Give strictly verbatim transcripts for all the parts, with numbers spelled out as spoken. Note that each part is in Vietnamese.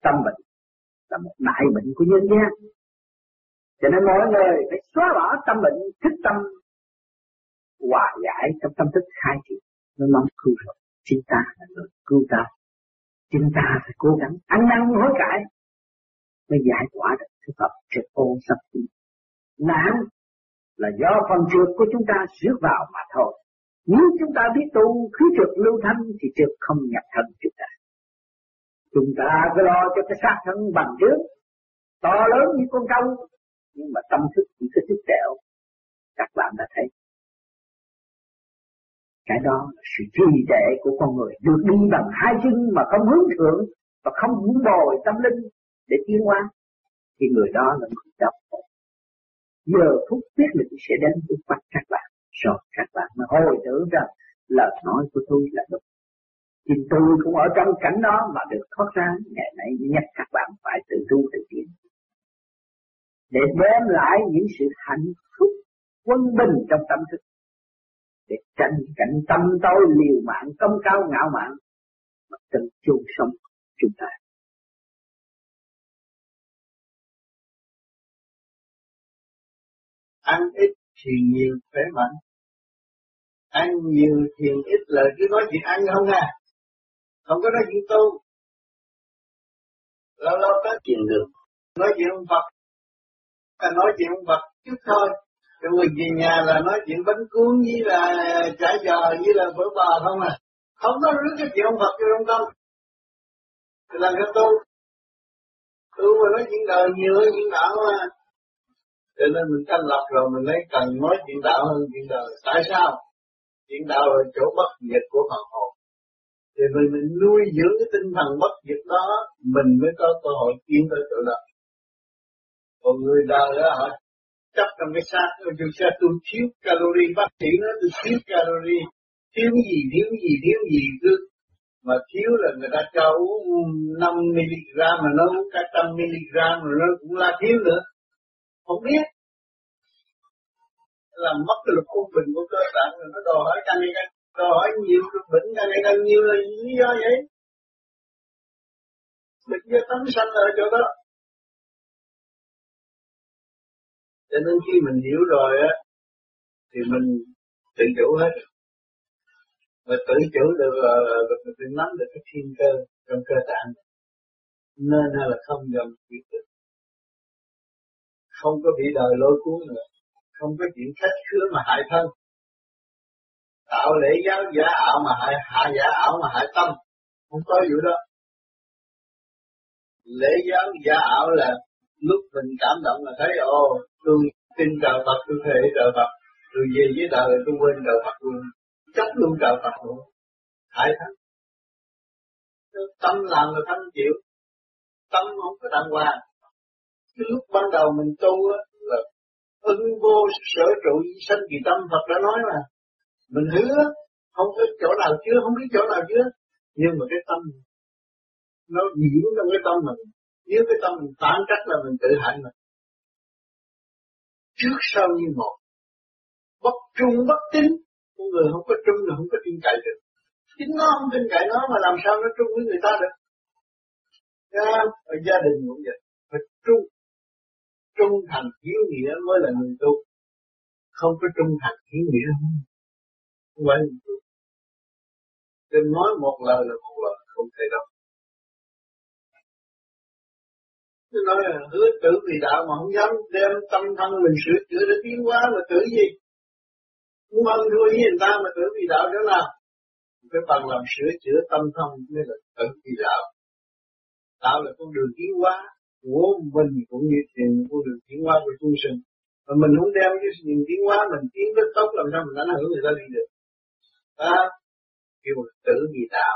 tâm bệnh là một đại bệnh của nhân gian. Cho nên mọi người phải xóa bỏ tâm bệnh, thức tâm hòa giải trong tâm thức khai triển, nó mong cứu rỗi. Chính ta là người cứu ta. Chính ta phải cố gắng ăn năn hối cải mới giải tỏa được cái tập trượt ô sắp tiến. Nạn là do phần trượt của chúng ta rước vào mà thôi. Nếu chúng ta biết tu khí trượt lưu thanh thì trượt không nhập thân chúng ta. Chúng ta cứ lo cho cái xác thân bằng trước, to lớn như con trâu, nhưng mà tâm thức chỉ có chút tẹo. Các bạn đã thấy. Cái đó là sự trì trệ của con người, được đi bằng hai chân mà không hướng thượng và không vun bồi tâm linh để tiến hóa, thì người đó là người đau khổ. Giờ phút quyết định sẽ đến trước mắt các bạn, rồi các bạn mới hồi tưởng rằng lời nói của tôi là đúng. Chính tôi cũng ở trong cảnh đó mà được thoát ra. Ngày nay nhắc các bạn phải tự tu tự tiến để đem lại những sự hạnh phúc quân bình trong tâm thức, để tránh cảnh tâm tối liều mạng công cao ngạo mạn mà tự chôn sống chúng ta. Ăn ít thì nhiều khỏe mạnh, ăn nhiều thì ít là cứ nói chuyện ăn không à, không có nói chuyện tu. Lâu lâu có chuyện được nói chuyện ông Phật, ta nói chuyện ông Phật chút thôi, rồi về nhà là nói chuyện bánh cuốn với là chả giò với là phở bò không à, không có rước cái chuyện ông Phật cho trong tâm. Thì làm cái tu, tu mà nói chuyện đời nhiều hơn chuyện đạo mà. Cho nên mình thanh lập rồi mình lấy cần nói chuyện đạo hơn chuyện đời. Tại sao? Chuyện đạo là chỗ bất diệt của phần hồn. Thì mình, mình nuôi dưỡng cái tinh thần bất diệt đó, mình mới có cơ hội tiến tới chỗ đó. Còn người đời đó họ chấp trong cái xác, tôi sẽ tôi thiếu calorie, bác sĩ nói tôi thiếu calorie, thiếu gì, thiếu gì, thiếu gì cứ. Mà thiếu là người ta cho uống năm mi-li-gam mà nó uống cả trăm mi-li-gam mà nó cũng là thiếu nữa. Không biết. Làm mất cái lực quân bình của cơ thể, nó đòi hỏi càng ngày càng, đòi hỏi nhiều, bệnh càng ngày càng nhiều là lý do vậy. Bệnh do tánh sanh ở chỗ đó. Cho nên khi mình hiểu rồi á, thì mình tự chủ hết. Mà tự chủ được là mình tự nắm được cái thiên cơ trong cơ tạng. Nên hay là không dần quyết định. Không có bị đời lôi cuốn nữa. Không có chuyện khách khứa mà hại thân. Tạo lễ giáo giả ảo mà hại, hạ giả ảo mà hại tâm. Không có vụ đó. Lễ giáo giả ảo là lúc mình cảm động là thấy ồ, tôi tin trời Phật, tôi thề trời Phật, tôi về với đời tôi quên trời Phật luôn, chấp luôn trời Phật luôn, hại thân. Tâm làm là tâm chịu, tâm không có đàng hoàng. Cái lúc ban đầu mình tu á là ưng vô sở trụ sanh kỳ tâm, Phật đã nói mà, mình hứa không có chỗ nào chưa, không biết chỗ nào chưa, nhưng mà cái tâm nó nhiễm trong cái tâm mình. Nếu cái tâm mình phản trách là mình tự hại mình. Trước sau như một. Bất trung bất tín. Con người không có trung là không có tin cậy được. Chính nó không tin cậy nó mà làm sao nó trung với người ta được. Ở gia đình cũng vậy. Phải trung. Trung thành hiếu nghĩa mới là người tu. Không có trung thành hiếu nghĩa không. Không phải người tu. Đừng nói một lời là một lời không thể đâu. Tôi nói là hứa tử vì đạo mà không dám đem tâm thân mình sửa chữa để tiến hóa mà tử gì. Muốn ăn thua với người ta mà tử vì đạo đó nào. Cái bằng làm sửa chữa tâm thân mới là tử vì đạo. Đạo là con đường tiến hóa của mình cũng như tiền con đường tiến hóa của chúng sinh. Mà mình không đem cái sự tiến hóa mình tiến rất tốt làm sao mình ảnh hưởng người ta đi được. Đó, kêu là tử vì đạo.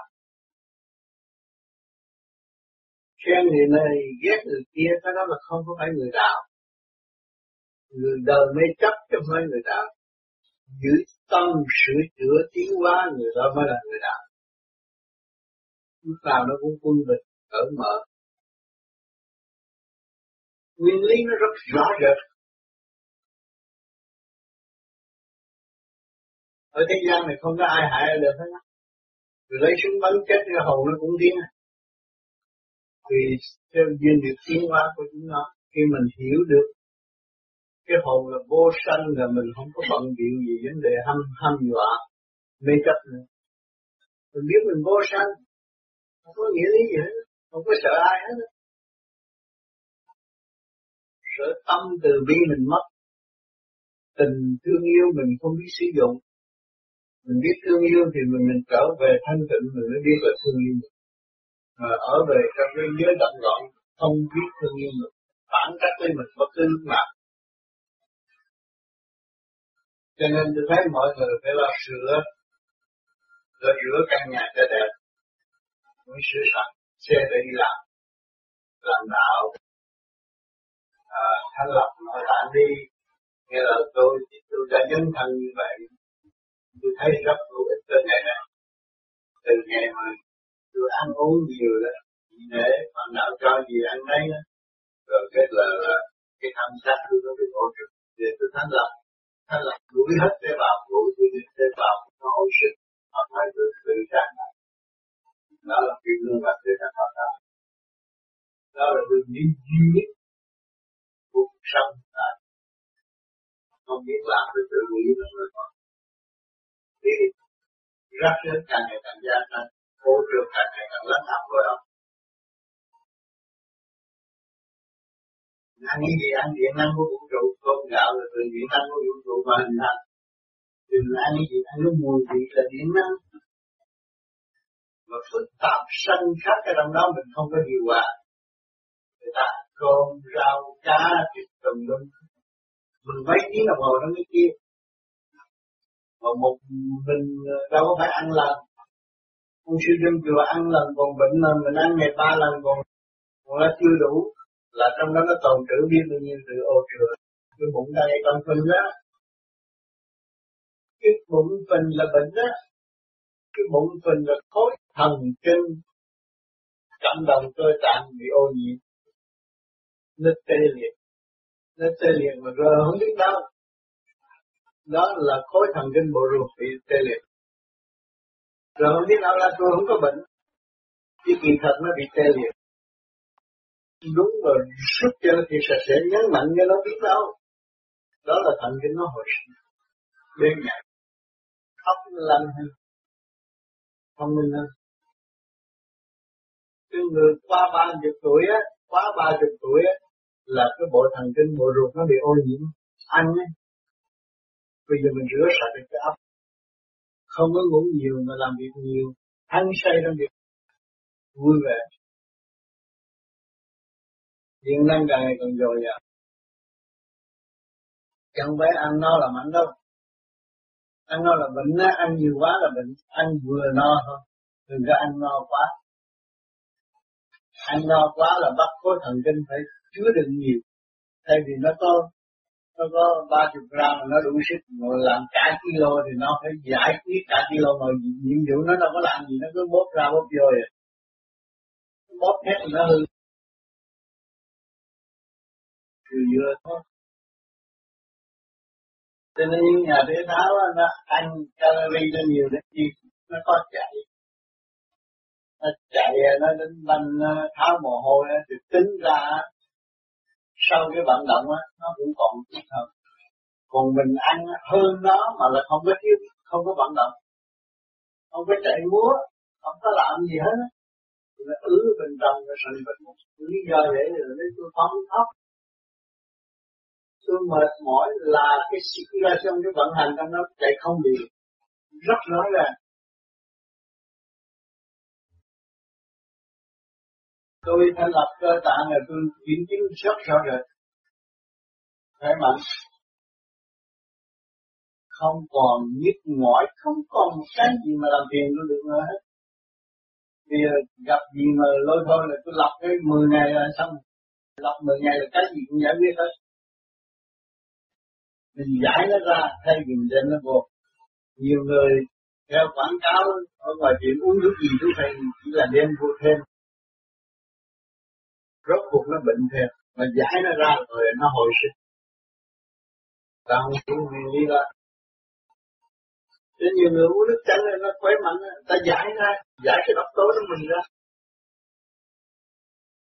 Khen người này ghét người kia, cái đó là không có phải người đạo. Người đời mê chấp chứ không phải người đạo. Giữ tâm sửa chữa tiến hóa người đó mới là người đạo. Lúc nào nó cũng quân bình, cởi mở. Nguyên lý nó rất rõ rệt. Ở thế gian này không có ai hại được hết á. Rồi lấy súng bắn chết cái hồn nó cũng điên. Vì theo duyên được tiến hóa của chúng nó, khi mình hiểu được cái hồn là vô sanh là mình không có bận bịu gì vấn đề hăm hăm dọa mê chấp nữa. Mình biết mình vô sanh, không có nghĩa lý gì hết, không có sợ ai hết. Sợ tâm từ bi mình mất, tình thương yêu mình không biết sử dụng. Mình biết thương yêu thì mình, mình trở về thanh tịnh mình mới biết là thương yêu. Mà ở về trong cái giới động loạn không biết thương yêu mình, phản cách với mình bất cứ lúc nào. Cho nên tôi thấy mọi người phải lo sửa, rồi rửa căn nhà cho đẹp, mới sửa sạch, xe để đi làm, làm đạo, à, thanh lập nội tạng đi. Nghe là tôi thì tôi đã dấn thân như vậy, tôi thấy rất hữu ích tới ngày này. Từ ngày mà tôi ăn uống nhiều đó, để phần nào cho gì ăn đấy đó, rồi cái là, là cái tham sát tôi nó bị ổn định, để tôi thanh lập, thanh lập đuổi hết tế bào, đuổi tôi đi tế bào nó hồi sinh, hoặc là tôi tự trạng lại. Đó là cái gương mặt để ta tạo ra. Đó là đường đi duy nhất cuộc sống tại. Không biết làm tôi tự nghĩ là người còn. Thì rắc rối càng ngày càng gia tăng, vô trường càng ngày càng lớn áp với ông. Ăn cái gì ăn điện năng của vũ trụ, cơm gạo là từ điện năng của vũ trụ mà hình thành. Đừng ăn cái gì ăn cái mùi vị là điện năng. Mà phức tạp sanh khác cái trong đó mình không có điều hòa. Người ta cơm, rau, cá, thịt tùm lum. Mình mấy tiếng đồng hồ nó mới kia. Mà một mình đâu có phải ăn lần. Ông sư trong chùa ăn lần còn bệnh mà mình ăn ngày ba lần còn, còn là chưa đủ. Là trong đó nó tồn trữ biết bao nhiêu sự ô trừa. Cái bụng ta này con phình đó. Cái bụng phình là bệnh đó. Cái bụng phình là khối thần kinh. Cộng đồng cơ tạng bị ô nhiễm. Nó tê liệt. Nó tê liệt mà rờ không biết đâu. Đó là khối thần kinh bộ ruột bị tê liệt. Rồi không biết đâu là tôi không có bệnh. Chứ kỳ thật nó bị tê liệt. Đúng rồi, rút cho nó thì sạch sẽ, nhấn mạnh cho nó biết đâu. Đó là thần kinh nó hồi sinh. Bên nhạc, óc nó lanh hơn, thông minh hơn. Cái người qua ba mươi tuổi á, quá ba mươi tuổi á, là cái bộ thần kinh bộ ruột nó bị ô nhiễm. Ăn á, bây giờ mình rửa sạch cái óc. Không có ngủ nhiều mà làm việc nhiều, ăn say trong việc vui vẻ. Điện năng càng ngày càng dồi dào. Chẳng phải ăn no là mạnh đâu. Ăn no là bệnh á, ăn nhiều quá là bệnh, ăn vừa no thôi, đừng có ăn no quá. Ăn no quá là bắt khối thần kinh phải chứa đựng nhiều, thay vì nó có nó có ba chục gram mà nó đủ sức, mà làm cả kilo thì nó phải giải quyết cả kilo mà nhiệm vụ nó đâu có làm gì, nó cứ bóp ra bóp vô rồi, bóp hết thì nó hư. Từ vừa thôi. Cho nên những nhà thể thao nó ăn calorie nó nhiều đến chi, nó có chạy. Nó chạy, nó đến banh tháo mồ hôi thì tính ra sau cái vận động á, nó cũng còn chút hơn. Còn mình ăn hơn nó mà là không có thiếu, không có vận động, không có chạy múa, không có làm gì hết á. Nó ứ bên trong nó sanh bệnh. Lý do vậy là lấy tôi phóng thấp. Tôi mệt mỏi là cái circulation, cái vận hành trong nó chạy không đều, rất rõ ràng. Tôi thành lập cơ tạng là tôi kiểm chứng rất rõ rệt. Khỏe mạnh. Không còn nhức mỏi, không còn một cái gì mà làm phiền tôi được nữa hết. Vì gặp gì mà lôi thôi là tôi lập cái mười ngày là xong. Lập mười ngày là cái gì cũng giải quyết hết. Mình giải nó ra, thay vì mình đem nó vô. Nhiều người theo quảng cáo ở ngoài tiệm uống nước gì cũng phải chỉ là đem vô thêm. Rốt cuộc nó bệnh thêm, mà giải nó ra rồi nó hồi sinh. Ta không chịu nguyên lý đó. Thế nhiều người uống nước chanh nó khỏe mạnh, ta giải ra, giải cái độc tố của mình ra.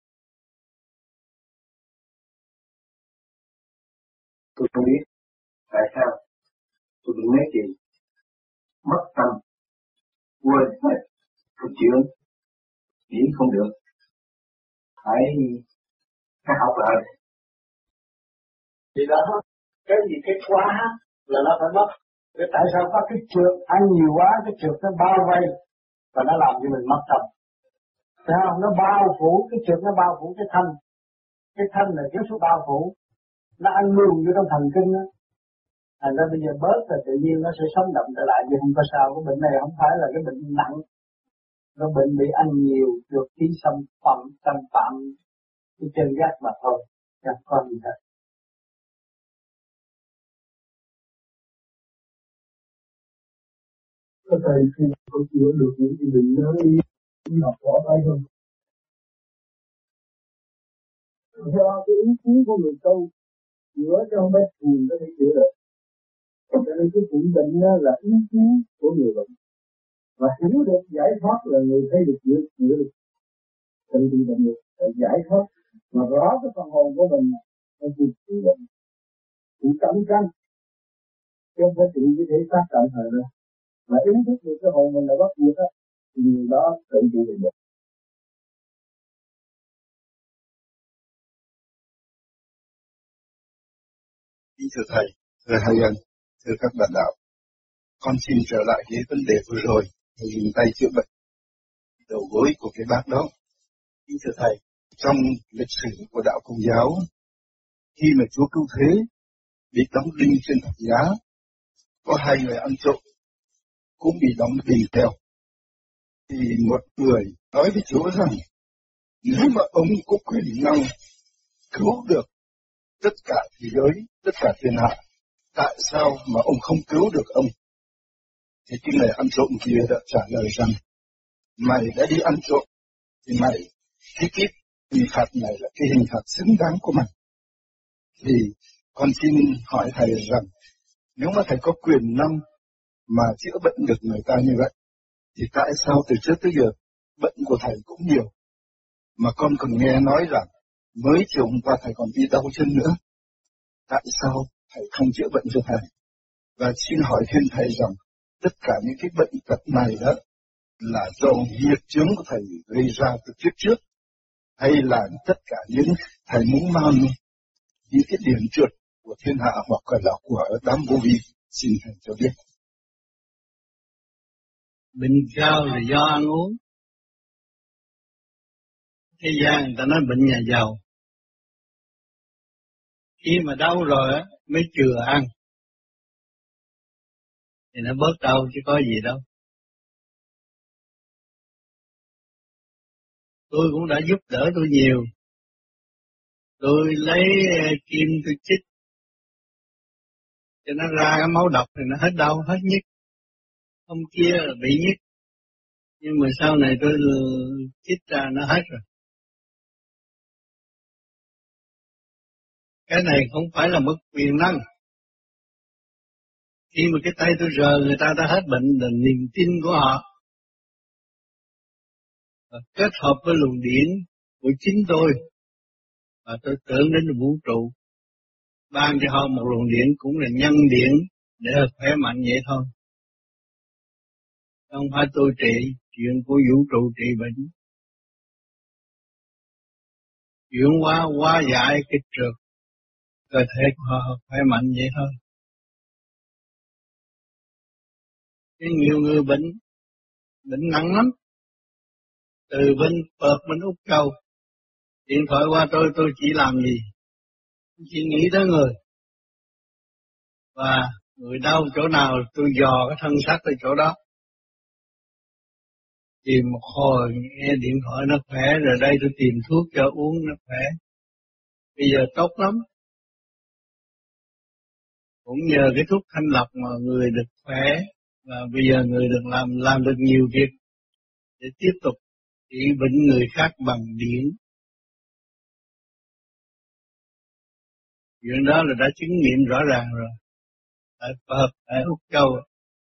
Tôi không biết tại sao tôi bị mấy chuyện mất tâm, quên hết cái chuyện nghĩ không được, phải phải học lại. Thì đó, cái gì cái quá là nó phải mất. Thế tại sao có cái trượt ăn nhiều quá, cái trượt nó bao vây và nó làm cho mình mất tâm. Sao? Nó bao phủ, cái trượt nó bao phủ cái thân. Cái thân là kéo số bao phủ. Nó ăn luôn vô trong thần kinh đó. Thành ra bây giờ bớt là tự nhiên nó sẽ sống động trở lại, nhưng không có sao. Cái bệnh này không phải là cái bệnh nặng. Nó bệnh bị ăn nhiều, được ký xâm phạm, xâm phạm cái chân gác mà thôi. Chẳng có gì hết. Có thầy khi có chữa được những cái bệnh đó đi, đi học bỏ tay không? Do cái ý chí của người tu, chữa cho không biết buồn có thể chữa được. Cho nên cái chuyện bệnh đó là ý chí của người bệnh. Và hiểu được giải thoát là người thấy được chữa, chữa được. Tự trị bệnh được, giải thoát. Mà rõ cái phần hồn của mình là chữa chữa bệnh. Cũng cẩn canh. Chứ không phải trị cái thể xác tạm thời đâu. Mà ý thức được cái hồn mình là bắt buộc á, thì người đó tự trị bệnh được. Thưa Thầy, thưa Hai Ân, thưa các bạn đạo, con xin trở lại cái vấn đề vừa rồi, Thầy dùng tay chữa bệnh đầu gối của cái bác đó. Thưa Thầy, trong lịch sử của đạo Công giáo, khi mà Chúa Cứu Thế bị đóng đinh trên thập giá, có hai người ăn trộm cũng bị đóng đinh theo. Thì một người nói với Chúa rằng, nếu mà ông có quyền năng cứu được tất cả thế giới, tất cả thiên hạ, tại sao mà ông không cứu được ông? Thì cái người ăn trộm kia đã trả lời rằng, mày đã đi ăn trộm, thì mày, cái kiếp hình phạt này là cái hình phạt xứng đáng của mày. Thì con xin hỏi Thầy rằng, nếu mà Thầy có quyền năng mà chữa bệnh được người ta như vậy, thì tại sao từ trước tới giờ bệnh của Thầy cũng nhiều? Mà con còn nghe nói rằng, mới chiều hôm qua Thầy còn bị đau chân nữa. Tại sao Thầy không chữa bệnh cho Thầy? Và xin hỏi thêm Thầy rằng, tất cả những cái bệnh tật này đó là do nghiệp chướng của Thầy gây ra từ kiếp trước, hay là tất cả những Thầy muốn mang những cái điểm trượt của thiên hạ hoặc là của đám vô vi? Xin Thầy cho biết. Bệnh cao là do ăn uống. Thế gian người ta nói bệnh nhà giàu. Khi mà đau rồi á, mới chừa ăn. Thì nó bớt đau chứ có gì đâu. Tôi cũng đã giúp đỡ tôi nhiều. Tôi lấy kim tôi chích, cho nó ra cái máu độc thì nó hết đau, hết nhức. Hôm kia là bị nhức. Nhưng mà sau này tôi chích ra nó hết rồi. Cái này không phải là mất quyền năng. Khi mà cái tay tôi rờ người ta đã hết bệnh là niềm tin của họ. Và kết hợp với luồng điển của chính tôi. Và tôi tưởng đến vũ trụ. Ban cho họ một luồng điển cũng là nhân điển để khỏe mạnh vậy thôi. Không phải tôi trị, chuyện của vũ trụ trị bệnh. Chuyển hóa, hóa giải cái trượt. Cơ thể của họ khỏe mạnh vậy thôi. Cái nhiều người bệnh, bệnh nặng lắm. Từ bên Perth, bên Úc Châu, điện thoại qua tôi, tôi chỉ làm gì? Chỉ nghĩ tới người. Và người đau chỗ nào tôi dò cái thân xác tới chỗ đó. Tìm một hồi nghe điện thoại nó khỏe, rồi đây tôi tìm thuốc cho uống nó khỏe. Bây giờ tốt lắm. Cũng nhờ cái thuốc thanh lọc mà người được khỏe. Và bây giờ người được làm làm được nhiều việc để tiếp tục trị bệnh người khác bằng điển. Chuyện đó là đã chứng nghiệm rõ ràng rồi. Tại Phật, tại Úc Châu.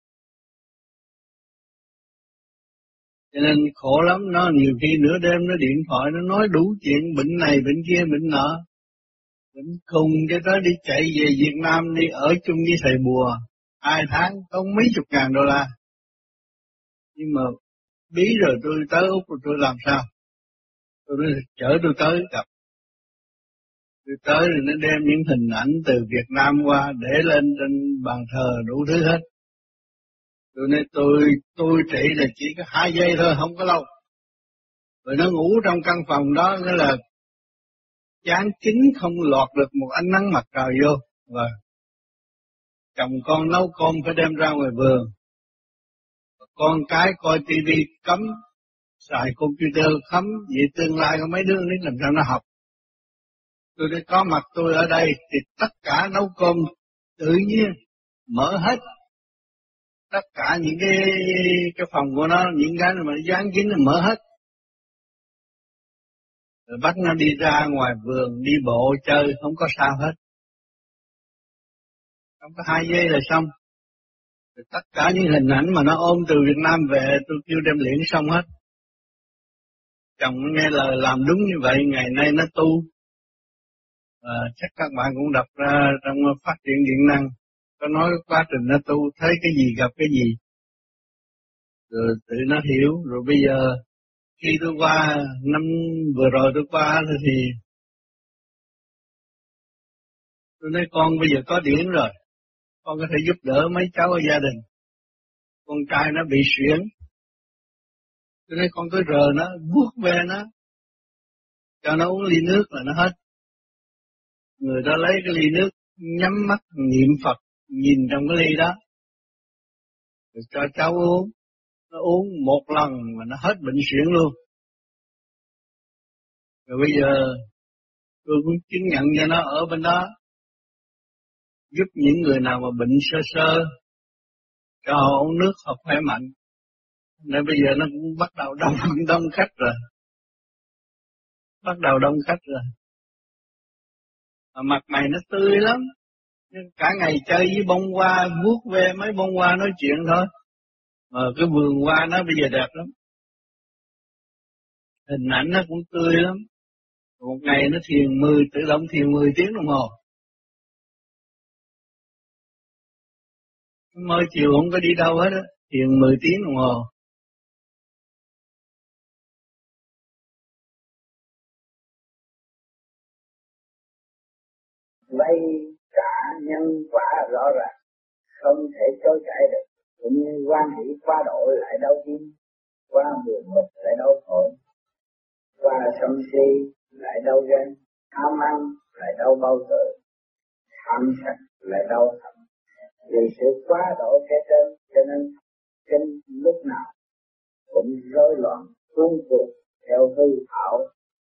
Cho nên khổ lắm, nó nhiều khi nửa đêm nó điện thoại, nó nói đủ chuyện bệnh này, bệnh kia, bệnh nọ. Đến cùng cho tới đi chạy về Việt Nam đi ở chung với thầy bùa, hai tháng tốn mấy chục ngàn đô la. Nhưng mà bí rồi tôi tới Úc rồi tôi làm sao? Tôi nói chở tôi tới gặp. Tôi tới rồi nó đem những hình ảnh từ Việt Nam qua để lên trên bàn thờ đủ thứ hết. Tôi nói tôi, tôi trị là chỉ có hai giây thôi, không có lâu. Rồi nó ngủ trong căn phòng đó, nghĩa là chán kín không lọt được một ánh nắng mặt trời vô. Và chồng con nấu cơm phải đem ra ngoài vườn. Con cái coi tivi cấm, xài computer cấm, vậy tương lai có mấy đứa nít làm sao nó học. Tôi đã có mặt tôi ở đây thì tất cả nấu cơm tự nhiên mở hết. Tất cả những cái cái phòng của nó, những cái mà nó dán kín nó mở hết. Rồi bắt nó đi ra ngoài vườn, đi bộ chơi, không có sao hết. Không có hai giây là xong. Rồi tất cả những hình ảnh mà nó ôm từ Việt Nam về, tôi kêu đem liễn xong hết. Chồng nghe lời làm đúng như vậy, ngày nay nó tu. À, chắc các bạn cũng đọc ra trong phát triển điện năng, có nói quá trình nó tu, thấy cái gì gặp cái gì. Rồi tự nó hiểu, rồi bây giờ khi tôi qua, năm vừa rồi tôi qua thì tôi nói con bây giờ có điển rồi, con có thể giúp đỡ mấy cháu ở gia đình. Con trai nó bị suyễn, tôi nói con cứ rờ nó, vuốt ve nó, cho nó uống ly nước là nó hết. Người ta lấy cái ly nước, nhắm mắt niệm Phật, nhìn trong cái ly đó, rồi cho cháu uống. Nó uống một lần mà nó hết bệnh suyễn luôn. Rồi bây giờ tôi cũng chứng nhận cho nó ở bên đó, giúp những người nào mà bệnh sơ sơ, cho họ uống nước họ khỏe mạnh. Nên bây giờ nó cũng bắt đầu đông đông khách rồi. Bắt đầu đông khách rồi. Mà mặt mày nó tươi lắm. Cả ngày chơi với bông hoa, vuốt ve mấy bông hoa nói chuyện thôi. Mà cái vườn hoa nó bây giờ đẹp lắm. Hình ảnh nó cũng tươi lắm. Một ngày nó thiền mười, tự động thiền mười tiếng đồng hồ. Mới chiều không có đi đâu hết á, thiền mười tiếng đồng hồ. Vay trả nhân quả rõ ràng, không thể chối cãi được. Cũng như quan hỷ qua độ lại đau tim, qua buồn bực lại đau khổ, qua sân si lại đau ghen, tham ăn lại đau bao tử, tham sạch lại đau thận. Vì sự quá độ kể trên, cho nên kinh lúc nào cũng rối loạn, cuốn cuộc theo hư ảo.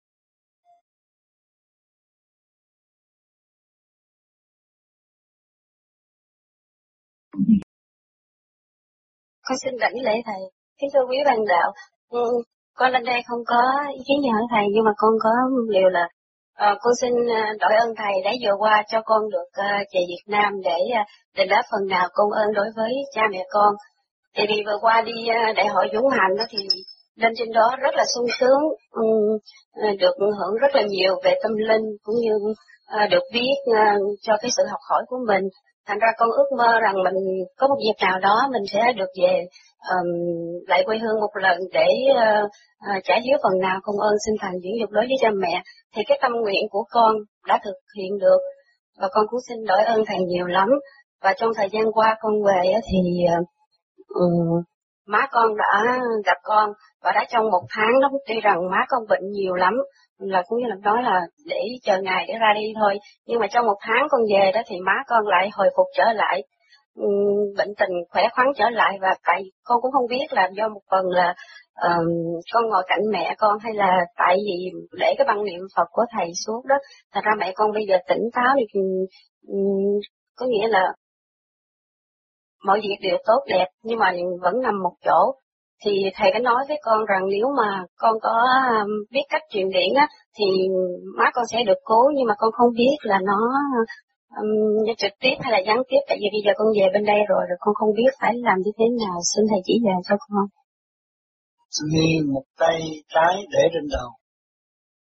Con xin đảnh lễ thầy. Kính thưa quý bạn đạo, ừ, con lên đây không có ý kiến gì hỏi thầy, nhưng mà con có điều là uh, con xin uh, đội ơn thầy đã vừa qua cho con được uh, về Việt Nam để uh, đền đáp phần nào công ơn đối với cha mẹ con. Thì vì vừa qua đi uh, đại hội Dũng Hạnh đó thì lên trên đó rất là sung sướng, um, uh, được hưởng rất là nhiều về tâm linh, cũng như uh, được biết uh, cho cái sự học hỏi của mình. Thành ra con ước mơ rằng mình có một dịp nào đó mình sẽ được về um, lại quê hương một lần để uh, uh, trả hiếu phần nào công ơn sinh thành dưỡng dục đối với cha mẹ. Thì cái tâm nguyện của con đã thực hiện được, và con cũng xin đổi ơn thầy nhiều lắm. Và trong thời gian qua con về thì uh, um, má con đã gặp con, và đã trong một tháng đó, tuy rằng má con bệnh nhiều lắm, là cũng như là nói là để chờ ngày để ra đi thôi, nhưng mà trong một tháng con về đó thì má con lại hồi phục trở lại, um, bệnh tình khỏe khoắn trở lại. Và tại con cũng không biết là do một phần là um, con ngồi cạnh mẹ con, hay là tại vì để cái băng niệm Phật của thầy suốt đó, thật ra mẹ con bây giờ tỉnh táo thì um, có nghĩa là mọi việc đều tốt đẹp, nhưng mà vẫn nằm một chỗ. Thì thầy đã nói với con rằng nếu mà con có um, biết cách truyền điển á, thì má con sẽ được cứu, nhưng mà con không biết là nó um, trực tiếp hay là gián tiếp, tại vì bây giờ con về bên đây rồi, rồi con không biết phải làm như thế nào. Xin thầy chỉ dạy cho con. Ghi một tay trái để trên đầu,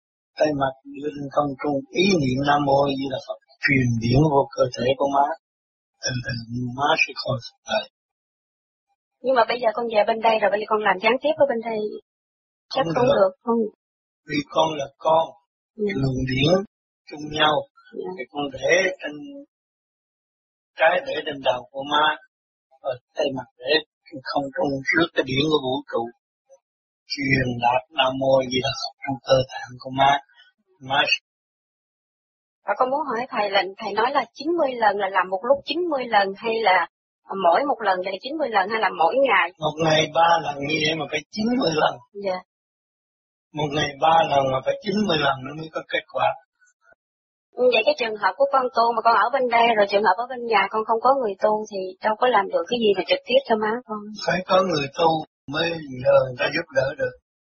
tay mặt đưa lên không trung, ý niệm Nam Mô Di Đà Phật truyền điển vô cơ thể của má, tình tình má sẽ khôi phục lại. Nhưng mà bây giờ con về bên đây rồi, bây giờ con làm gián tiếp ở bên đây chắc không, không được. được không? Vì con là con, yeah. luồng điển chung nhau, yeah. Thì con để trên trái để trên đầu của má, ở tay mặt để không trung trước cái điển của vũ trụ, truyền đạt Nam Mô Di Đà Phật trong cơ thể của má. Má và con muốn hỏi thầy là thầy nói là chín mươi lần là làm một lúc chín mươi lần, hay là mỗi một lần là chín mươi lần, hay là mỗi ngày? Một ngày ba lần như vậy mà phải chín mươi lần. Dạ. Yeah. Một ngày ba lần mà phải chín mươi lần nó mới có kết quả. Vậy cái trường hợp của con tu mà con ở bên đây, rồi trường hợp ở bên nhà con không có người tu thì đâu có làm được cái gì mà trực tiếp cho má con. Phải có người tu mới nhờ người ta giúp đỡ được.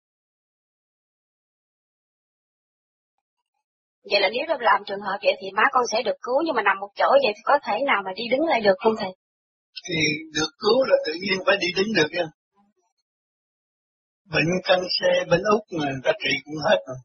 Vậy là nếu làm trường hợp vậy thì má con sẽ được cứu, nhưng mà nằm một chỗ vậy thì có thể nào mà đi đứng lại được không thầy? Thì được cứu là tự nhiên phải đi đứng được nha. Bệnh canxi, bệnh út mà người ta trị cũng hết rồi.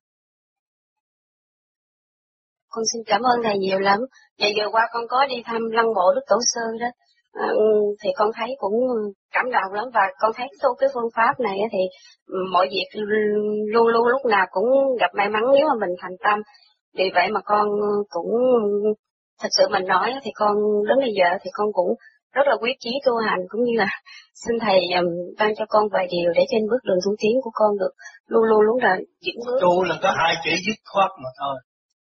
Con xin cảm ơn thầy nhiều lắm. Vậy vừa qua con có đi thăm lăng mộ Đức Tổ Sư đó, à, thì con thấy cũng cảm động lắm, và con thấy tu cái phương pháp này thì mọi việc luôn luôn lúc nào cũng gặp may mắn nếu mà mình thành tâm. Vì vậy mà con cũng thật sự mình nói thì con đến bây giờ thì con cũng rất là quyết chí tu hành, cũng như là xin thầy um, ban cho con vài điều để trên bước đường tu tiến của con được luôn luôn lúc là vững bước. Tu là có hai chữ dứt khoát mà thôi.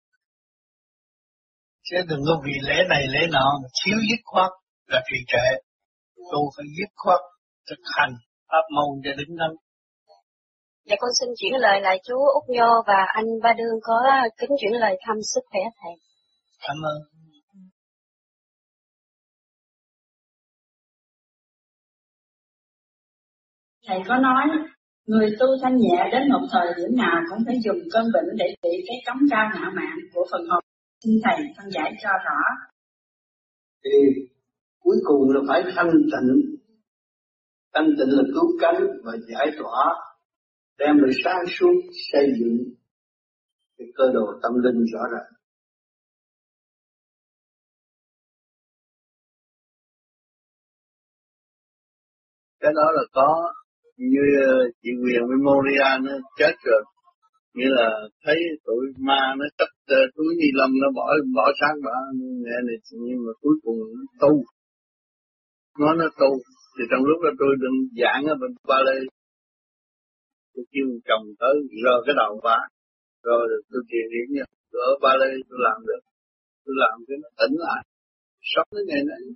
Chứ đừng có vì lễ này lễ nọ mà thiếu dứt khoát là trì trệ. Tu phải dứt khoát, thực hành, pháp môn cho đứng đắn. Dạ con xin chuyển lời lại chú Út Nhô và anh Ba Đương có kính chuyển lời thăm sức khỏe thầy. Cảm ơn. Thầy có nói, người tu thanh nhẹ đến một thời điểm nào cũng phải dùng cơn bệnh để trị cái cống cao ngạo mạn của phần hồn. Xin thầy phân giải cho rõ. Thì cuối cùng là phải thanh tịnh. Thanh tịnh là cứu cánh và giải tỏa, đem lại sáng suốt, xây dựng cái cơ đồ tâm linh rõ ràng. Cái đó là có, như chị Quyền Memoria nó chết rồi, nghĩa là thấy tụi ma nó cất túi ni lông nó bỏ bỏ xác bỏ nghe này, nhưng mà cuối cùng nó tu, nó nó tu. Thì trong lúc đó tôi đừng giảng ở bên Ba Lê, tôi kêu chồng tới rờ cái đầu bà, rồi tôi truyền điểm nha, tôi ở Ba Lê tôi làm được, tôi làm cái nó tỉnh lại, sống đến ngày nay.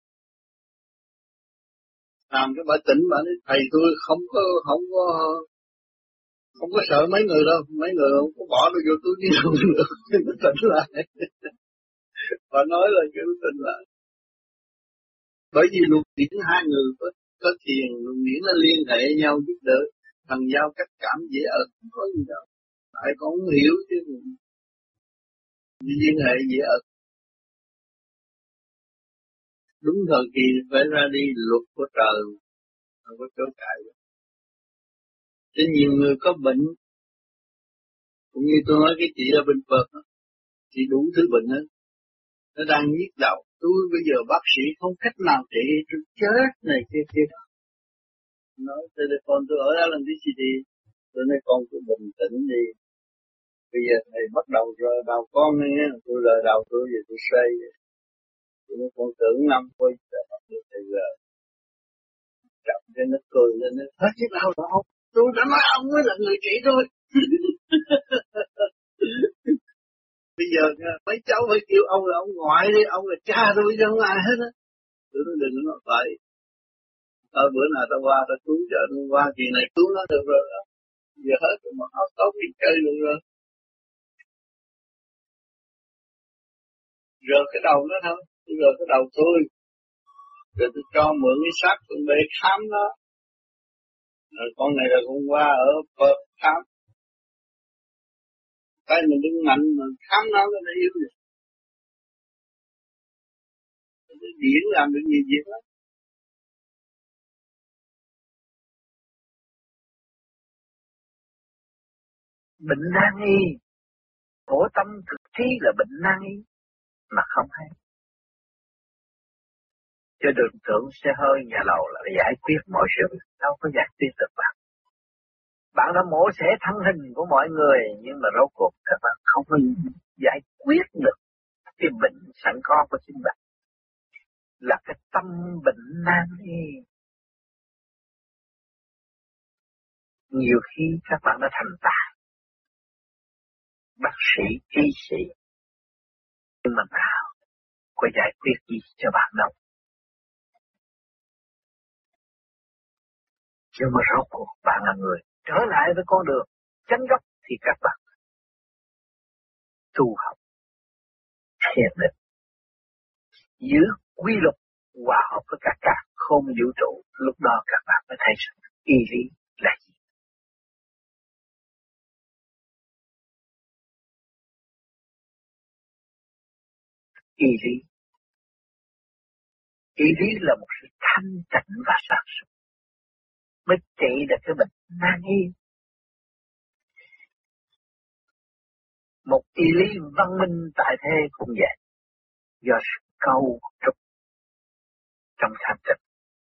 Làm cái bà tỉnh, bà nói thầy tôi không có không có không có sợ mấy người đâu, mấy người không có bỏ tôi vô túi đi đâu được, nó tỉnh lại. Bà nói là cái nó tỉnh lại. Bởi vì luồng điển hai người có có thiền, luồng điển nó liên hệ nhau giúp đỡ, thằng giao cách cảm dễ ở, không có gì đâu. Tại con không hiểu chứ, liên hệ dễ ở. Đúng thời kỳ phải ra đi, luật của trời không có chỗ cãi. Cho nhiều người có bệnh, cũng như tôi nói cái chị ở bên Phật, chị đủ thứ bệnh hết, nó đang nhức đầu. Tôi bây giờ bác sĩ không cách nào trị, tôi chết này kia kia. Nói telephone tôi ở Alan đê xê đê, tôi nói con tôi bình tĩnh đi. Bây giờ thầy bắt đầu rờ đầu con nghe, tôi rờ đầu tôi giờ tôi say. Tôi nói con tưởng năm quay trở bắt được thầy rờ. Chậm cho nó cười lên, nó hết chứ đâu đâu. Tôi đã nói ông mới là người trị tôi. Bây giờ mấy cháu phải kêu ông là ông ngoại đi, ông là cha tôi chứ không ai hết á. Tôi nói đừng có nói vậy. Ở bữa nào tao qua tao cứu cho nó qua kỳ này cứu nó được rồi đó. Giờ hết rồi mà nó tốt đi chơi được rồi. Rờ cái đầu nó thôi, tôi rờ cái đầu tôi. Rồi tôi cho mượn cái xác tôi về khám nó. Rồi con này là con qua ở Perth khám. Cái mình đứng mạnh mà khám nó nó yếu rồi. Cái điển làm được nhiều việc lắm. Bệnh nan y, khổ tâm thực trí là bệnh nan y mà không hay. Cho đừng tưởng xe hơi nhà lầu là giải quyết mọi sự, đâu có giải quyết được bạn. Bạn đã mổ xẻ thân hình của mọi người, nhưng mà rốt cuộc các bạn không có giải quyết được cái bệnh sẵn có của chính bạn. Là cái tâm bệnh nan y. Nhiều khi các bạn đã thành tài, bác sĩ, y sĩ, nhưng mà nào có giải quyết gì cho bạn đâu. Nhưng mà rốt cuộc bạn là người trở lại với con đường chánh gốc thì các bạn tu học, thiền định, giữ quy luật hòa hợp với các cả không vũ trụ, lúc đó các bạn mới thấy rằng y lý là gì. Y lý, y lý là một sự thanh tịnh và sáng suốt mới trị được cái bệnh nan y. Một y lý văn minh tại thế cũng vậy, do sự câu trúc trong thanh tịnh,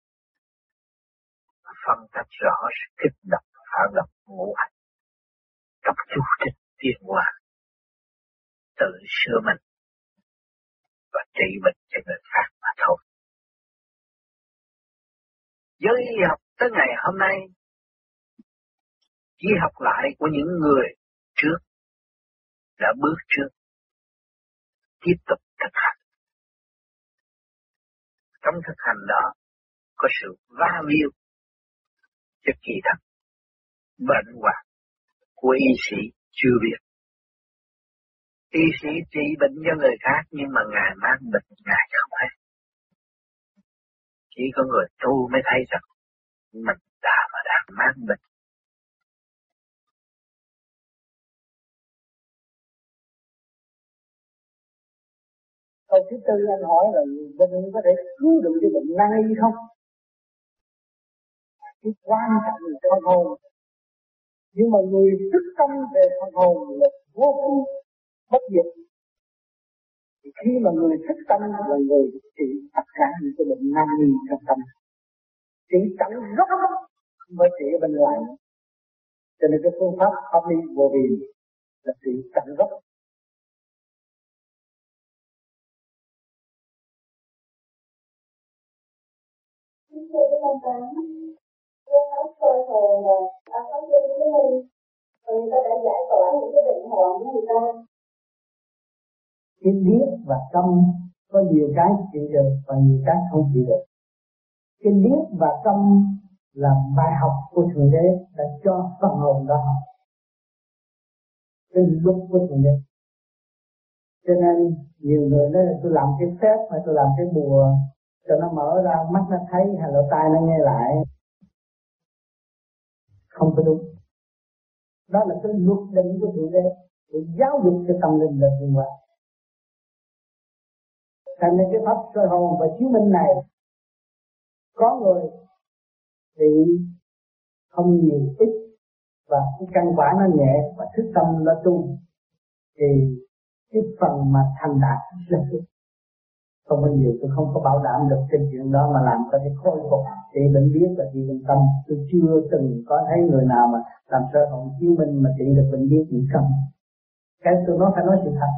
phân tách rõ sự kích động, phản động ngũ hành, trong chu trình tiến hóa, tự sửa mình và trị bệnh cho người khác mà thôi. Giới y học tới ngày hôm nay chỉ học lại của những người trước đã bước trước, tiếp tục thực hành. Trong thực hành đó có sự va víu cho kỳ thật bệnh hoạn của y sĩ chưa biết. Y sĩ trị bệnh cho người khác nhưng mà Ngài mang bệnh Ngài không hay. Chỉ có người tu mới thấy rằng mình đã và đang mang bệnh. Câu thứ tư anh hỏi là bệnh có thể cứu được cái bệnh nan y không? Cái quan trọng là phần hồn. Nhưng mà người thức tâm về phần hồn là vô cùng bất diệt. Thì khi mà người thức tâm là người trị tất cả những cái bệnh nan y trong tâm. Trị tận gốc không phải trị ở bên ngoài. Cho nên cái phương pháp pháp lý vô vi là trị tận gốc. Thưa các con bạn, tôi nói soi hồn là ta có cái lý minh, rồi người ta đã giải tỏa những cái bệnh hồn của người ta. Cái điếc và câm có nhiều cái trị được và nhiều cái không trị được. Cái điếc và câm là bài học của Thượng Đế đã cho phần hồn đó học. Cái luật của Thượng Đế. Cho nên nhiều người nói là tôi làm cái phép hay tôi làm cái bùa cho nó mở ra mắt nó thấy hay lỗ tai nó nghe lại. Không có đúng. Đó là cái luật định của Thượng Đế để giáo dục cho tâm linh được tiến hóa. Thành nên cái pháp soi hồn và chiếu minh này có người thì không nhiều ít và cái căn quả nó nhẹ và thức tâm nó tu thì cái phần mà thành đạt rất ít. Không bao nhiêu, tôi không có bảo đảm được cái chuyện đó mà làm có thể khôi phục trị bệnh viết và trị bệnh tâm. Tôi chưa từng có thấy người nào mà làm sơ hồn chiếu minh mà trị được bệnh viết bệnh tâm. Cái tôi nói phải nói sự thật.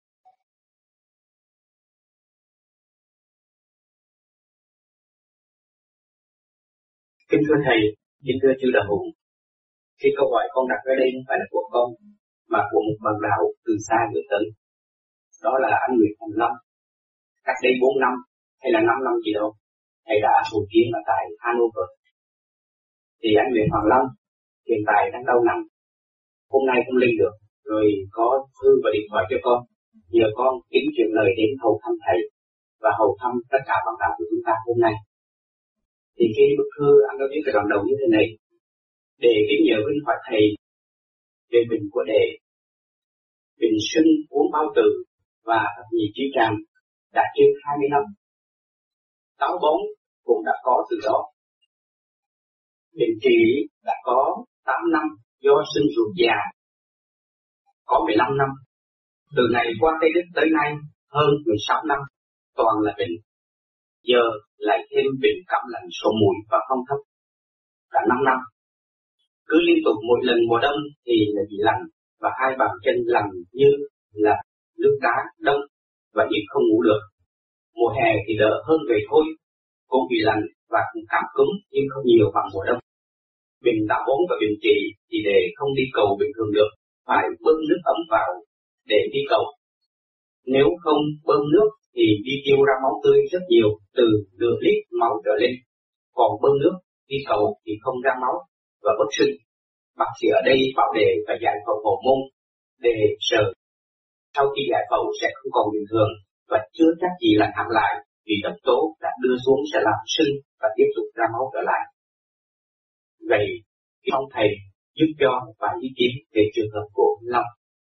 Kính thưa thầy, kính thưa chư đạo hùng, khi câu hỏi con đặt ở đây không phải là của con, mà của một bạn đạo từ xa gửi tới. Đó là anh Nguyễn Thành Lâm. Cách đây bốn năm hay là năm năm gì đâu, thầy đã hội kiến ở tại Hanover. Thì anh Nguyễn Hoàng Lâm hiện tại đang đau nặng, hôm nay không lên được, rồi có thư và điện thoại cho con, nhờ con kính truyền lời đến hầu thăm thầy và hầu thăm tất cả bạn đạo của chúng ta hôm nay. Thì cái bức thư anh đã viết ở đoạn đầu như thế này: để kính nhờ vinh hỏi thầy về bình của đệ, bình sinh uống bao tử và thập nhị chi tràng đã trên hai mươi năm, táo bón cũng đã có từ đó, định trì đã có tám năm do sinh ruột già, có mười lăm năm Từ ngày qua Tây Đức tới nay hơn mười sáu năm, toàn là bệnh. Giờ lại thêm bệnh cảm lạnh sổ mũi và phong thấp cả năm năm. Cứ liên tục mỗi lần mùa đông thì là bị lạnh và hai bàn chân lạnh như là nước đá đông và ít không ngủ được. Mùa hè thì đỡ hơn vậy thôi, cũng bị lạnh và cũng cảm cúm nhưng không nhiều bằng mùa đông. Bệnh táo bón và bệnh trị thì để không đi cầu bình thường được, phải bơm nước ấm vào để đi cầu. Nếu không bơm nước thì đi tiêu ra máu tươi rất nhiều, từ nửa lít máu trở lên. Còn bơm nước đi cầu thì không ra máu và bất sinh. Bác sĩ ở đây bảo đề và giải phẫu hậu môn để sờ. Sau khi giải phẫu sẽ không còn bình thường và chưa chắc gì là hẳn lại vì độc tố đã đưa xuống sẽ làm sinh và tiếp tục ra máu trở lại. Vậy, ông thầy giúp cho vài ý kiến về trường hợp của anh Lâm.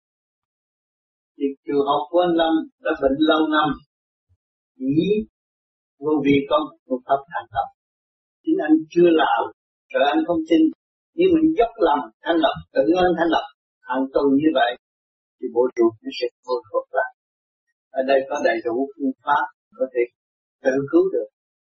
Thì trường hợp của anh Lâm đã bệnh lâu năm, chỉ vô vì con một pháp thành lập. Chính anh chưa làm, rồi anh không tin, nhưng mình dốc lòng thành lập, tự anh thành lập, hàng tuần như vậy, thì bộ ruột nó sẽ khôi phục lại. Ở đây có đầy đủ phương pháp có thể tự cứu được.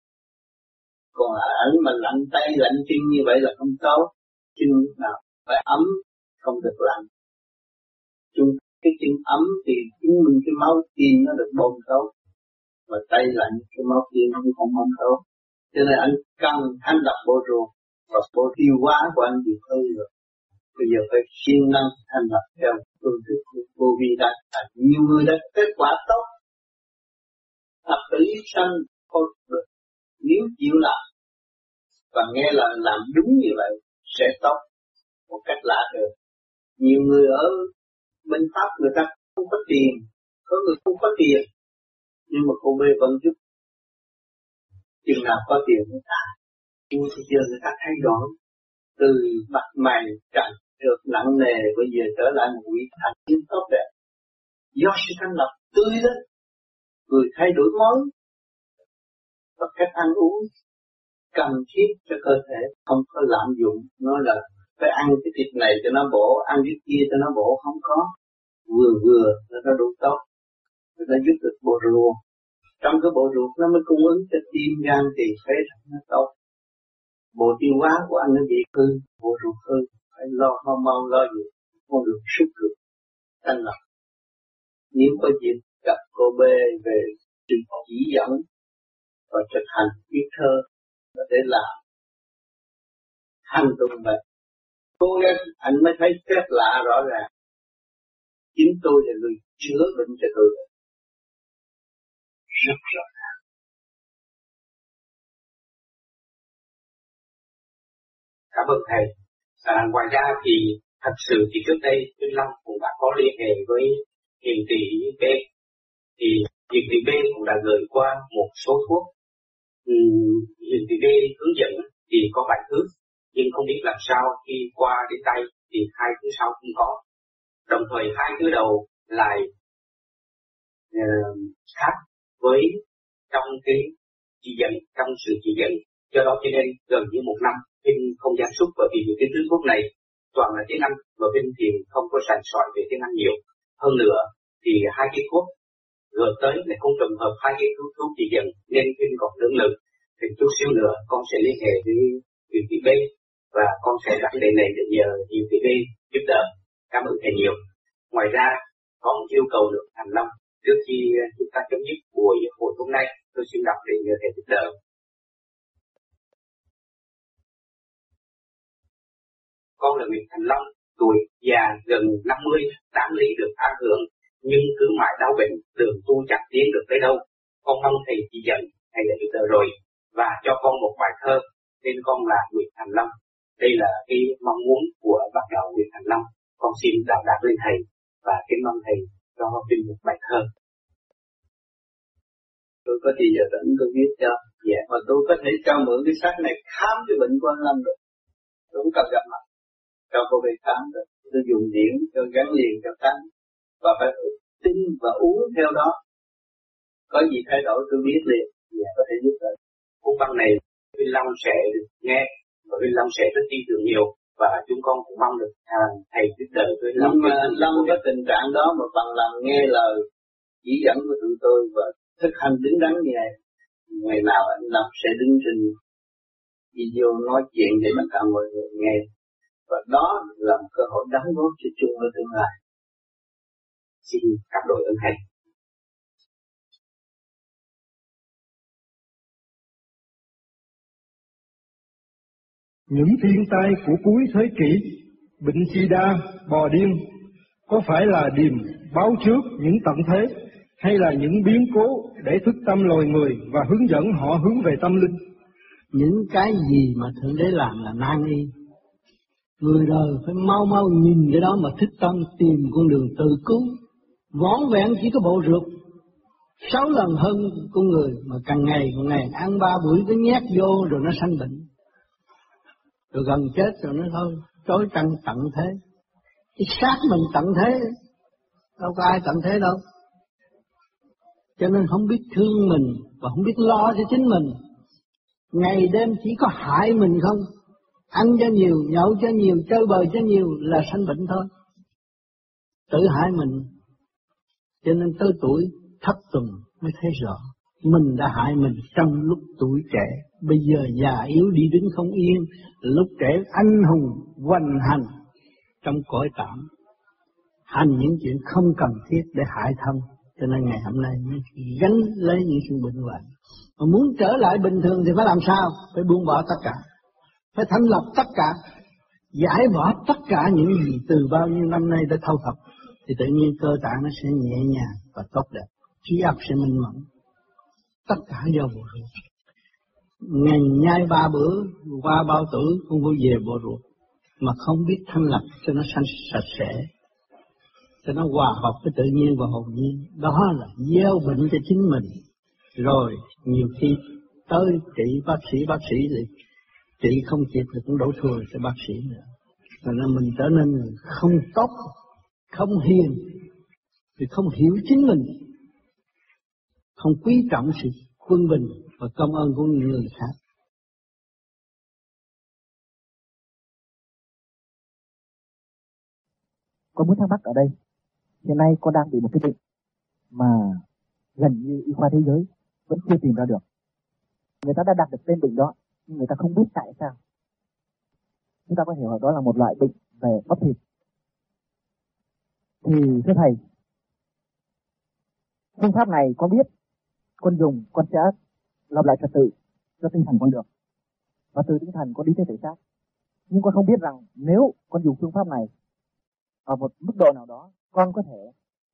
Còn anh mà lạnh tay, lạnh chân như vậy là không tốt. Chân nào phải ấm, không được lạnh. Chung cái chân ấm thì chứng minh cái máu tim nó được bơm tốt. Mà tay lạnh cái máu tim nó cũng không bơm tốt. Cho nên anh cần thanh lập bộ ruột và bộ tiêu hóa của anh bị hư rồi. Bây giờ phải siêng năng thanh lập theo phương thức của vô vi đã. Nhiều người đã kết quả tốt. Thập tử nhất sanh không được. Nếu chịu làm và nghe là làm đúng như vậy sẽ tốt một cách lạ được. Nhiều người ở bên Pháp người ta không có tiền, có người không có tiền, nhưng mà cô bê vẫn giúp. Chừng nào có tiền người ta, nhưng bây giờ người ta thay đổi từ mặt mày trần trượt nặng nề bây giờ trở lại một vị thành kiến tốt đẹp. Do sự thanh lập tươi lên, người thay đổi mới và cách ăn uống cần thiết cho cơ thể, không có lạm dụng. Nói là phải ăn cái thịt này cho nó bổ, ăn cái kia cho nó bổ, không có. Vừa vừa nó có đủ tốt, nó giúp được bộ ruột. Trong cái bộ ruột nó mới cung ứng cho tim gan thì phế thận nó tốt. Bộ tiêu hóa của anh nó bị hư, bộ ruột hư, phải lo hormone lo gì, không được sức được thanh lập. Nếu có dịp gặp cô bê về sự chỉ dẫn và thực hành viết thơ có thể làm hành động vậy. Cố gắng anh mới thấy phép lạ rõ ràng. Chính tôi là người chữa bệnh cho tôi. Rất rõ ràng. Cảm ơn thầy. À, ngoài ra thì thật sự thì trước đây Vinh Long cũng đã có liên hệ với Hiền Tỷ B. Thì Hiền Tỷ B cũng đã gửi qua một số thuốc. Uhm, Hiền Tỷ B hướng dẫn thì có bảy thứ, nhưng không biết làm sao khi qua đến tay thì hai thứ sau không có. Đồng thời hai thứ đầu lại uh, khác với trong cái chỉ dẫn, trong sự chỉ dẫn. Do đó cho nên gần như một năm Vinh không gian xúc, bởi vì những cái thứ thuốc này toàn là tiếng Anh và Vinh thì không có sành sỏi về tiếng Anh nhiều. Hơn nữa thì hai cái thuốc gửi tới lại không trùng hợp hai cái thuốc, thuốc chỉ dẫn nên Vinh còn lưỡng lự. Thì chút xíu nữa con sẽ liên hệ với Hiền Tỷ B và con sẽ đặt đề này để nhờ Hiền Tỷ B giúp đỡ. Cảm ơn thầy nhiều. Ngoài ra có một yêu cầu được Thành Long trước khi chúng ta chấm dứt buổi hội hôm nay, tôi xin đọc để nhờ thầy giúp đỡ. Con là Nguyễn Thành Long, tuổi già gần năm mươi, đáng lý được an hưởng, nhưng cứ mãi đau bệnh, đường tu chẳng tiến được tới đâu. Con mong thầy chỉ dẫn, thầy đã giúp đỡ rồi, và cho con một bài thơ, tên con là Nguyễn Thành Long. Đây là cái mong muốn của bác đạo Nguyễn Thành Long. Con xin đào đạt lên thầy và kính mong thầy cho Vinh một bài thơ. Tôi có gì giờ tỉnh tôi viết cho. Dạ. Mà tôi có thể cho mượn cái sách này khám cái bệnh của anh Lâm rồi. Tôi cũng cần gặp mặt. Cho cô về khám rồi. Tôi dùng điển cho gắn liền cho khám. Và phải tin và uống theo đó. Có gì thay đổi tôi biết liền. Dạ, có thể giúp đỡ. Cuốn băng này Vinh Long sẽ nghe và Vinh Long sẽ rất tin tưởng nhiều. và chúng con cũng mong được thầy giúp đỡ với Lâm. Nhưng mà Lâm cái tình trạng đó mà bằng lòng nghe lời chỉ dẫn của tụi tôi và thực hành đứng đắn như này, ngày nào anh Lâm sẽ đứng trên video nói chuyện để tất cả mọi người nghe, và đó là một cơ hội đóng góp cho chung với tương lai. Xin cảm đội ơn thầy. Những thiên tai của cuối thế kỷ, bệnh sida, bò điên, có phải là điềm báo trước những tận thế, hay là những biến cố để thức tâm loài người và hướng dẫn họ hướng về tâm linh? Những cái gì mà Thượng Đế làm là nan y. Người đời phải mau mau nhìn cái đó mà thức tâm tìm con đường tự cứu. Vỏn vẹn chỉ có bộ ruột sáu lần hơn con người, mà càng ngày càng ngày ăn ba buổi cứ nhét vô rồi nó sanh bệnh. Rồi gần chết rồi nó thôi, trối trăng tận thế. Cái xác mình tận thế, đâu có ai tận thế đâu. Cho nên không biết thương mình và không biết lo cho chính mình. Ngày đêm chỉ có hại mình không. Ăn cho nhiều, nhậu cho nhiều, chơi bời cho nhiều là sanh bệnh thôi. Tự hại mình. Cho nên tới tuổi thất tuần mới thấy rõ. Mình đã hại mình trong lúc tuổi trẻ. Bây giờ già yếu đi đứng không yên. Lúc trẻ anh hùng hoành hành trong cõi tạm. Hành những chuyện không cần thiết để hại thân. Cho nên ngày hôm nay mới gánh lấy những sự bệnh hoạn. Mà muốn trở lại bình thường thì phải làm sao? Phải buông bỏ tất cả. Phải thành lập tất cả. Giải bỏ tất cả những gì từ bao nhiêu năm nay đã thâu thập. Thì tự nhiên cơ tạng nó sẽ nhẹ nhàng và tốt đẹp. Trí óc sẽ minh mẫn. Tất cả do bộ ruột. Ngày nhai ba bữa, qua bao tử không bao về bộ ruột. Mà không biết thanh lập cho nó sanh sạch sẽ. Cho nó hòa hợp với tự nhiên và hồn nhiên. Đó là gieo bệnh cho chính mình. Rồi nhiều khi tới trị bác sĩ, bác sĩ thì trị không kịp thì cũng đổ thừa cho bác sĩ nữa. Cho nên mình trở nên người không tốt, không hiền, thì không hiểu chính mình, không quý trọng sự quân bình và công ơn của những người khác. Con muốn thắc mắc ở đây, hiện nay con đang bị một cái bệnh mà gần như y khoa thế giới vẫn chưa tìm ra được. Người ta đã đặt được tên bệnh đó, nhưng người ta không biết tại sao. Chúng ta có hiểu đó là một loại bệnh về bắp thịt. Thì thưa thầy, phương pháp này con biết, con dùng, con sẽ lập lại trật tự cho tinh thần con được. Và từ tinh thần con đi tới thể xác. Nhưng con không biết rằng nếu con dùng phương pháp này ở một mức độ nào đó, con có thể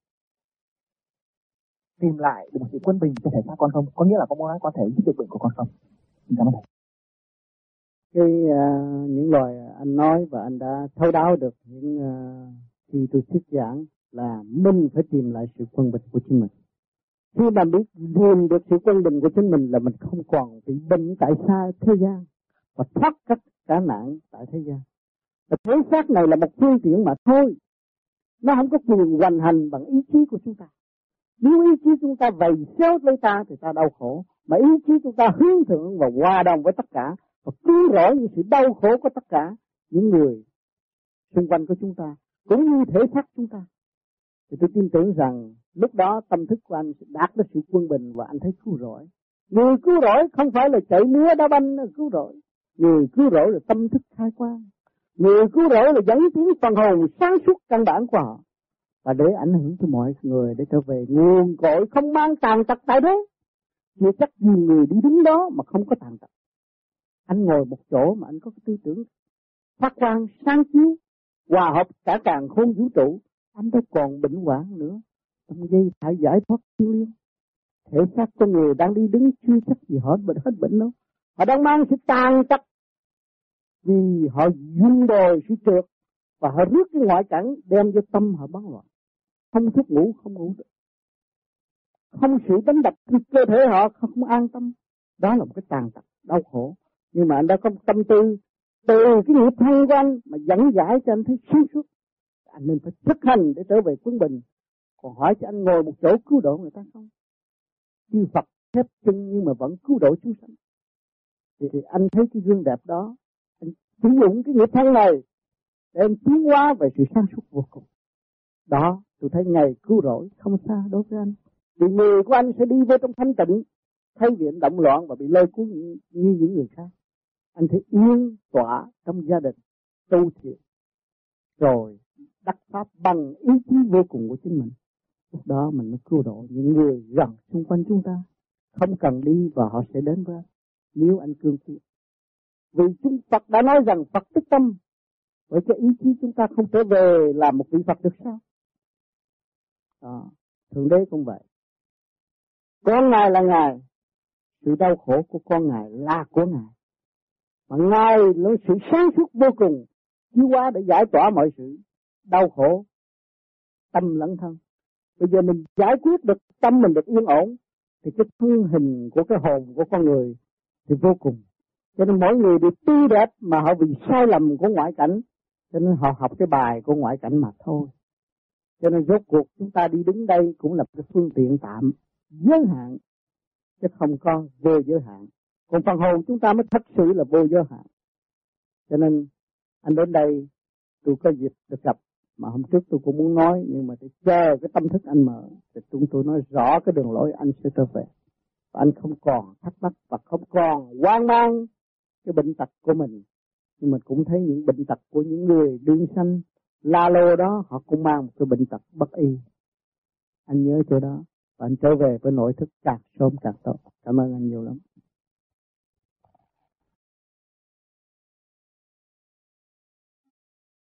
tìm lại được một sự quân bình cho thể xác con không? Có nghĩa là con muốn nói có thể giúp được bệnh của con không? Xin cảm ơn thầy. Cái uh, những lời anh nói và anh đã thấu đáo được những uh, khi tôi thuyết giảng là mình phải tìm lại sự quân bình của chính mình. Khi mà biết tìm được sự quân bình của chính mình là mình không còn bị bệnh tại xa thế gian và thoát các cả nạn tại thế gian. Và thể xác này là một phương tiện mà thôi. Nó không có quyền hoành hành bằng ý chí của chúng ta. Nếu ý chí chúng ta vầy xéo lấy ta thì ta đau khổ. Mà ý chí chúng ta hướng thượng và hòa đồng với tất cả và cứu rỗi những sự đau khổ của tất cả những người xung quanh của chúng ta, cũng như thể xác chúng ta. Thì tôi tin tưởng rằng lúc đó tâm thức của anh sẽ đạt được sự quân bình và anh thấy cứu rỗi. Người cứu rỗi không phải là chạy múa đá banh cứu rỗi. Người cứu rỗi là tâm thức khai quang. Người cứu rỗi là dẫn tiến phần hồn sáng suốt căn bản của họ. Và để ảnh hưởng cho mọi người để trở về nguồn cội không mang tàn tật tại thế. Chưa chắc nhiều người đi đứng đó mà không có tàn tật. Anh ngồi một chỗ mà anh có cái tư tưởng phát quang sáng chiếu, hòa hợp cả càn khôn vũ trụ, anh đâu còn bệnh hoạn nữa. Trong giây phải giải thoát thiên liêng. Thể xác con người đang đi đứng chưa chắc gì họ bệnh hết bệnh đâu. Họ đang mang sự tàn tật vì họ dung đồi sự trượt và họ rước cái ngoại cảnh đem cho tâm họ bấn loạn. Không thức ngủ không ngủ được. Không sự đánh đập cơ thể họ không an tâm. Đó là một cái tàn tật đau khổ. Nhưng mà anh đã có tâm tư từ cái nghiệp thân của anh mà dẫn giải cho anh thấy sáng suốt. Anh nên phải thực hành để trở về quân bình. Còn hỏi cho anh ngồi một chỗ cứu độ người ta không? Chư Phật thép chân nhưng mà vẫn cứu độ chúng sanh. Thì, thì anh thấy cái gương đẹp đó. Anh sử dụng cái nghiệp thân này để anh tiến hóa về sự sáng suốt vô cùng. Đó, tôi thấy ngày cứu rỗi không xa đối với anh. Vì người của anh sẽ đi vô trong thanh tịnh, thấy viện động loạn và bị lôi cuốn như, như những người khác. Anh thấy yên tỏa trong gia đình, tu thiện, rồi đắc pháp bằng ý chí vô cùng của chính mình. Lúc đó mình mới cứu độ những người gần xung quanh chúng ta. Không cần đi và họ sẽ đến với anh, nếu anh cương quyết. Vì chúng Phật đã nói rằng Phật tức tâm, vậy cho ý chí chúng ta không trở về làm một vị Phật được sao? Đó, Thượng Đế cũng vậy. Con Ngài là Ngài, sự đau khổ của con Ngài là của Ngài. Mà Ngài là sự sáng suốt vô cùng, chiếu hóa để giải tỏa mọi sự đau khổ, tâm lẫn thân. Bây giờ mình giải quyết được tâm mình được yên ổn, thì cái thân hình của cái hồn của con người thì vô cùng. Cho nên mỗi người đều tươi đẹp mà họ vì sai lầm của ngoại cảnh, cho nên họ học cái bài của ngoại cảnh mà thôi. Cho nên rốt cuộc chúng ta đi đứng đây cũng là cái phương tiện tạm, giới hạn, chứ không có vô giới hạn. Còn phần hồn chúng ta mới thật sự là vô giới hạn. Cho nên anh đến đây tôi có dịp được gặp, mà hôm trước tôi cũng muốn nói, nhưng mà tôi chờ cái tâm thức anh mở, thì chúng tôi nói rõ cái đường lối anh sẽ trở về. Và anh không còn thắc mắc và không còn hoang mang cái bệnh tật của mình. Nhưng mình cũng thấy những bệnh tật của những người đương sanh la lô đó, họ cũng mang một cái bệnh tật bất y. Anh nhớ chỗ đó, và anh trở về với nội thức càng sớm càng tốt. Cảm ơn anh nhiều lắm.